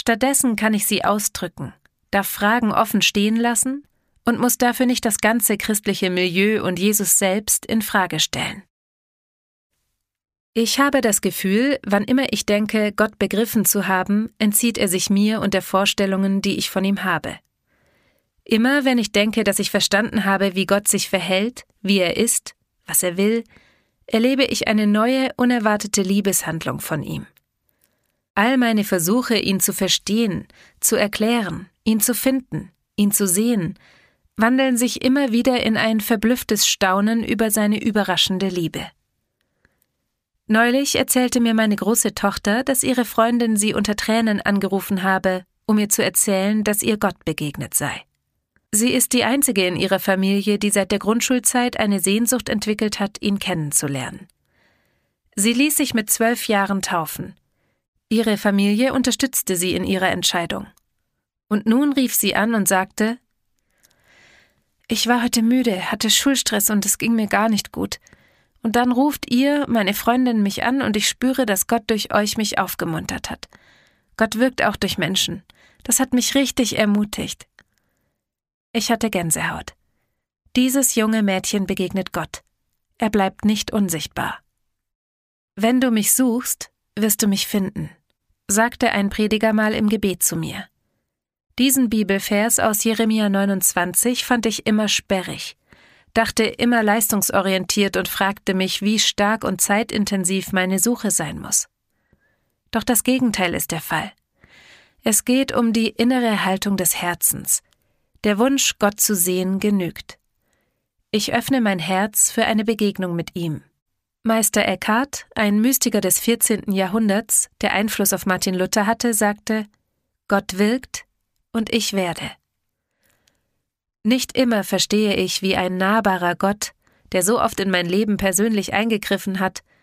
Stattdessen kann ich sie ausdrücken, darf Fragen offen stehen lassen und muss dafür nicht das ganze christliche Milieu und Jesus selbst in Frage stellen. Ich habe das Gefühl, wann immer ich denke, Gott begriffen zu haben, entzieht er sich mir und der Vorstellungen, die ich von ihm habe. Immer wenn ich denke, dass ich verstanden habe, wie Gott sich verhält, wie er ist, was er will, erlebe ich eine neue, unerwartete Liebeshandlung von ihm. All meine Versuche, ihn zu verstehen, zu erklären, ihn zu finden, ihn zu sehen, wandeln sich immer wieder in ein verblüfftes Staunen über seine überraschende Liebe. Neulich erzählte mir meine große Tochter, dass ihre Freundin sie unter Tränen angerufen habe, um ihr zu erzählen, dass ihr Gott begegnet sei. Sie ist die einzige in ihrer Familie, die seit der Grundschulzeit eine Sehnsucht entwickelt hat, ihn kennenzulernen. Sie ließ sich mit 12 Jahren taufen. Ihre Familie unterstützte sie in ihrer Entscheidung. Und nun rief sie an und sagte: »Ich war heute müde, hatte Schulstress und es ging mir gar nicht gut. Und dann ruft ihr, meine Freundin, mich an und ich spüre, dass Gott durch euch mich aufgemuntert hat. Gott wirkt auch durch Menschen. Das hat mich richtig ermutigt.« Ich hatte Gänsehaut. Dieses junge Mädchen begegnet Gott. Er bleibt nicht unsichtbar. »Wenn du mich suchst, wirst du mich finden«, sagte ein Prediger mal im Gebet zu mir. Diesen Bibelvers aus Jeremia 29 fand ich immer sperrig, dachte immer leistungsorientiert und fragte mich, wie stark und zeitintensiv meine Suche sein muss. Doch das Gegenteil ist der Fall. Es geht um die innere Haltung des Herzens. Der Wunsch, Gott zu sehen, genügt. Ich öffne mein Herz für eine Begegnung mit ihm. Meister Eckhart, ein Mystiker des 14. Jahrhunderts, der Einfluss auf Martin Luther hatte, sagte: Gott wirkt und ich werde. Nicht immer verstehe ich, wie ein nahbarer Gott, der so oft in mein Leben persönlich eingegriffen hat,